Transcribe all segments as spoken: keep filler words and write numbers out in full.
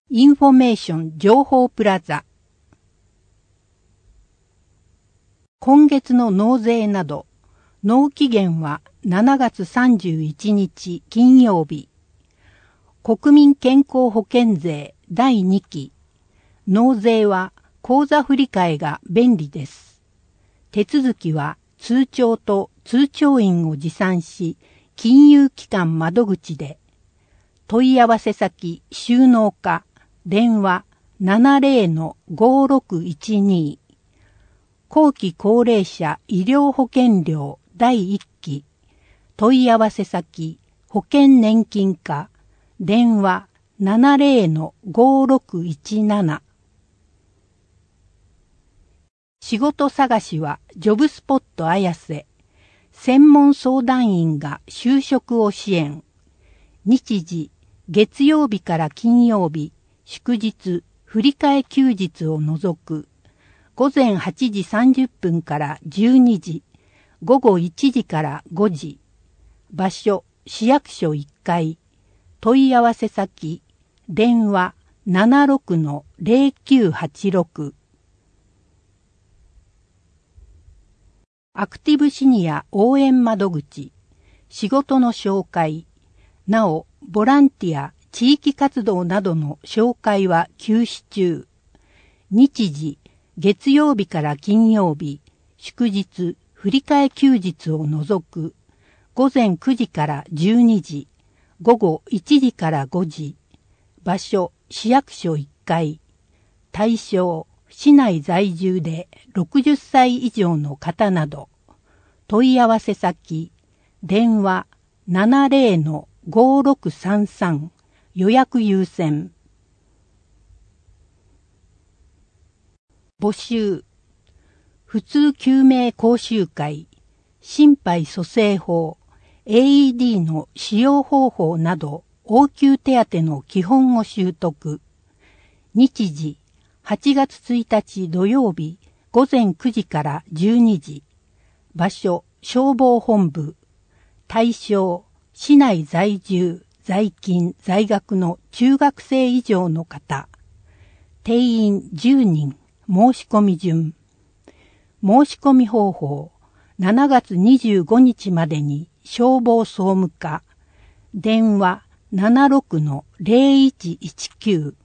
インフォメーション情報プラザ。今月の納税など、納期限はしちがつさんじゅういちにち金曜日。国民健康保険税だいにき。納税は口座振替が便利です。手続きは通帳と通帳員を持参し、金融機関窓口で。問い合わせ先収納課。電話 ななぜろのごろくいちに 後期高齢者医療保険料だいいっき問い合わせ先保険年金課電話 ななぜろのごろくいちなな 仕事探しはジョブスポット綾瀬専門相談員が就職を支援日時月曜日から金曜日祝日、振替休日を除く、午前はちじさんじゅっぷんからじゅうにじ、午後いちじからごじ、場所、市役所いっかい、問い合わせ先、電話 ななろくのぜろきゅうはちろく。アクティブシニア応援窓口、仕事の紹介、なお、ボランティア、地域活動などの紹介は休止中。日時、月曜日から金曜日、祝日、振替休日を除く、午前くじからじゅうにじ、午後いちじからごじ、場所、市役所いっかい、対象、市内在住でろくじゅっさい以上の方など、問い合わせ先、電話 ななぜろのごろくさんさん予約優先。募集。普通救命講習会、心肺蘇生法、エーイーディー の使用方法など、応急手当の基本を習得。日時、はちがつついたち土曜日、午前くじからじゅうにじ。場所、消防本部。対象、市内在住。在勤、在学の中学生以上の方。定員じゅうにん、申し込み順。申し込み方法、しちがつにじゅうごにちまでに消防総務課。電話 ななろくのぜろいちいちきゅう。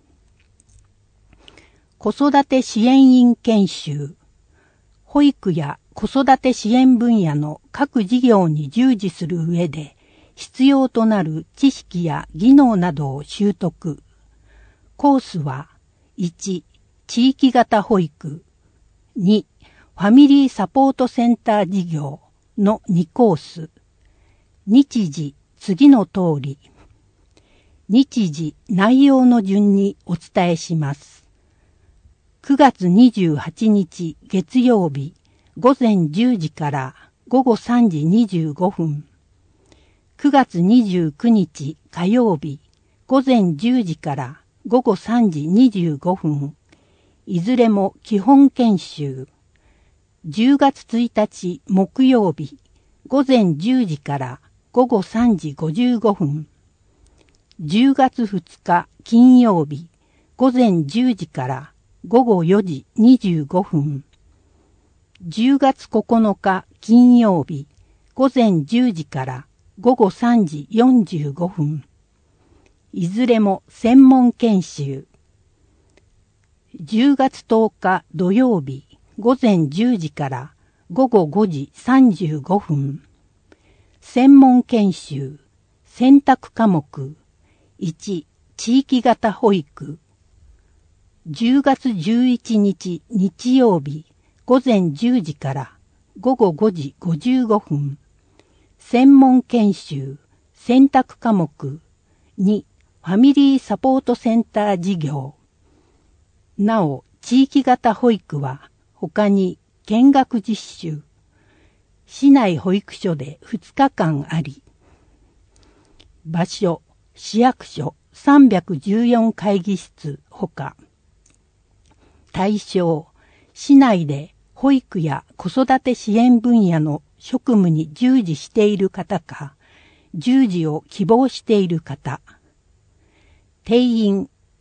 子育て支援員研修。保育や子育て支援分野の各事業に従事する上で、必要となる知識や技能などを習得。コースは、いち、地域型保育。に、ファミリーサポートセンター事業のにコース。日時、次の通り。日時、内容の順にお伝えします。くがつにじゅうはちにち月曜日、午前じゅうじから午後さんじにじゅうごふん。くがつにじゅうくにち火曜日、午前じゅうじから午後さんじにじゅうごふん。いずれも基本研修。じゅうがつついたち木曜日、午前じゅうじから午後さんじごじゅうごふん。じゅうがつふつか金曜日、午前じゅうじから午後よじにじゅうごふん。じゅうがつここのか金曜日、午前じゅうじから午後さんじよんじゅうごふん。いずれも専門研修。じゅうがつとおか土曜日、午前じゅうじから午後ごじさんじゅうごふん。専門研修。選択科目。いち、地域型保育。じゅうがつじゅういちにち日曜日、午前じゅうじから午後ごじごじゅうごふん。専門研修、選択科目。に、ファミリーサポートセンター事業。なお、地域型保育は、他に見学実習。市内保育所でふつかかんあり。場所、市役所さんびゃくじゅうよんかいぎ室ほか。対象、市内で保育や子育て支援分野の職務に従事している方か、従事を希望している方。定員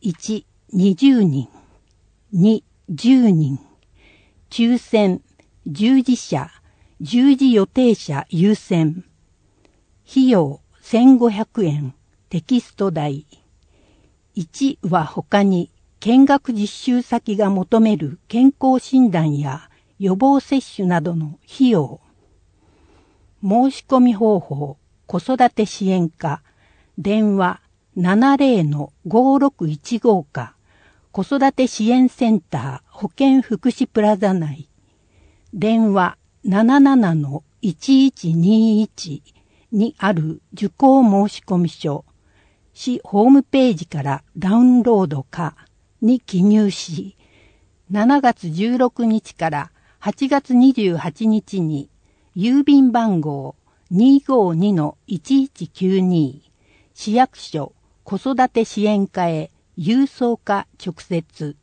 いち、にじゅうにん、に、じゅうにん、抽選、従事者、従事予定者優先。費用せんごひゃくえん、テキスト代。いちは他に見学実習先が求める健康診断や予防接種などの費用。申し込み方法、子育て支援課、電話 ななぜろのごろくいちご か、子育て支援センター保健福祉プラザ内、電話 ななななのいちいちにいち にある受講申込書、市ホームページからダウンロードかに記入し、しちがつじゅうろくにちからはちがつにじゅうはちにちに郵便番号 にーごーにのいちいちきゅうに 市役所子育て支援課へ郵送か直接。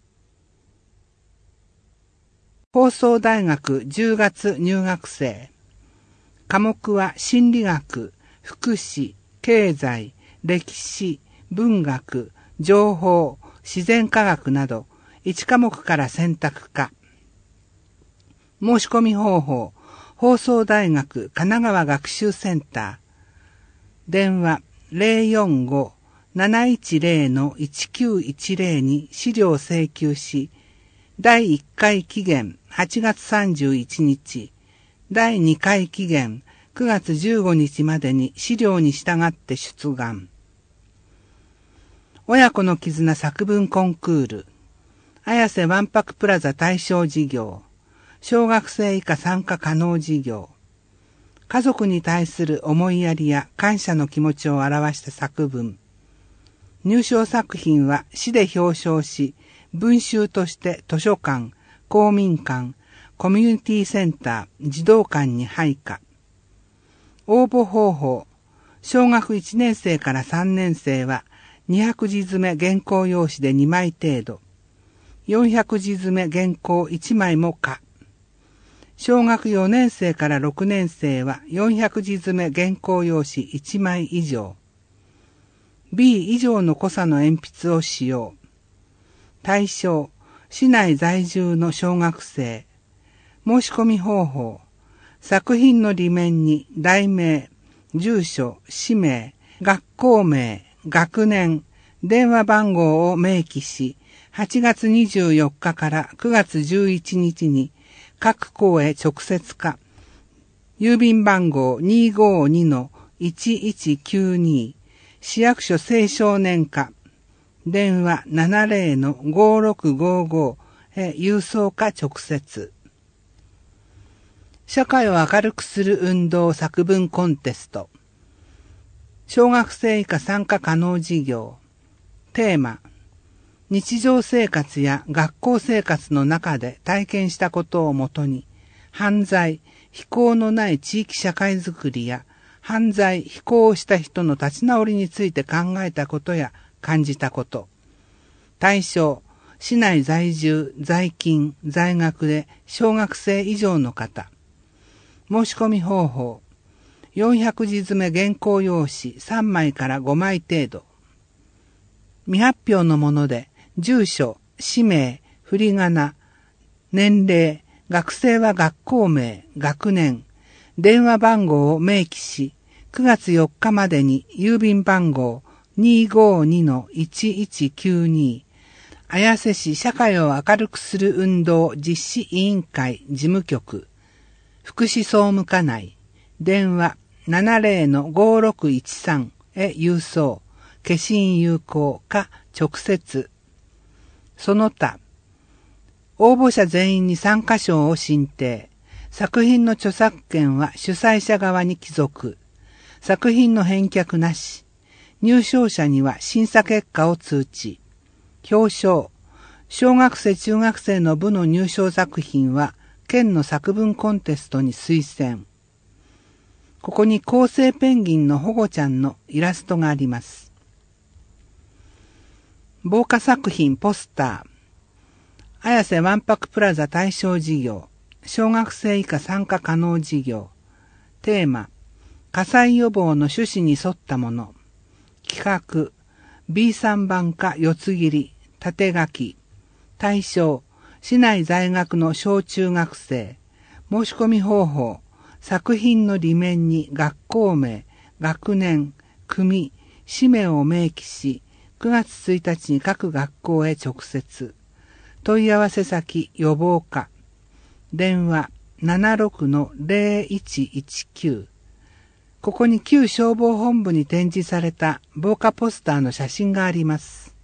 放送大学じゅうがつ入学生。科目は心理学、福祉、経済、歴史、文学、情報、自然科学などいちかもくから選択可。申し込み方法、放送大学神奈川学習センター。電話 ゼロよんご なないちぜろのいちきゅういちぜろ に資料請求し、だいいっかい期限はちがつさんじゅういちにち、だいにかい期限くがつじゅうごにちまでに資料に従って出願。親子の絆作文コンクール、綾瀬わんぱくプラザ対象事業、小学生以下参加可能事業、家族に対する思いやりや感謝の気持ちを表した作文。入賞作品は市で表彰し、文集として図書館、公民館、コミュニティセンター、児童館に配下。応募方法、小学いちねんせいからさんねんせいはにひゃくじ詰め原稿用紙でにまい程度、よんひゃくじ詰め原稿いちまいも可。小学よねんせいからろくねんせいはよんひゃくじ詰め原稿用紙いちまい以上。B 以上の濃さの鉛筆を使用。対象、市内在住の小学生。申し込み方法、作品の裏面に題名、住所、氏名、学校名、学年、電話番号を明記し、はちがつにじゅうよっかからくがつじゅういちにちに各校へ直接か、郵便番号 にーごーにのいちいちきゅうに、市役所青少年課、電話 ななぜろのごろくごご へ郵送か直接。社会を明るくする運動作文コンテスト。小学生以下参加可能事業。テーマ、日常生活や学校生活の中で体験したことをもとに、犯罪、非行のない地域社会づくりや、犯罪、非行をした人の立ち直りについて考えたことや感じたこと。対象、市内在住、在勤、在学で小学生以上の方。申し込み方法、よんひゃくじ詰め原稿用紙さんまいからごまい程度。未発表のもので、住所、氏名、振り仮名、年齢、学生は学校名、学年、電話番号を明記し、くがつよっかまでに郵便番号 にーごーにのいちいちきゅうに、綾瀬市社会を明るくする運動実施委員会事務局、福祉総務課内、電話 ななぜろのごろくいちさん へ郵送、消印有効か直接。その他、応募者全員に参加賞を申請。作品の著作権は主催者側に帰属。作品の返却なし。入賞者には審査結果を通知。表彰。小学生中学生の部の入賞作品は県の作文コンテストに推薦。ここに恒星ペンギンの保護ちゃんのイラストがあります。防火作品ポスター。綾瀬わんぱくプラザ対象事業。小学生以下参加可能事業。テーマ、火災予防の趣旨に沿ったもの。企画、 ビーさん 番か四つ切り、縦書き、対象、市内在学の小中学生、申し込み方法、作品の裏面に学校名、学年、組、氏名を明記し、くがつついたちに各学校へ直接。問い合わせ先予防課。電話 ななろくのゼロいちいちきゅう。ここに旧消防本部に展示された防火ポスターの写真があります。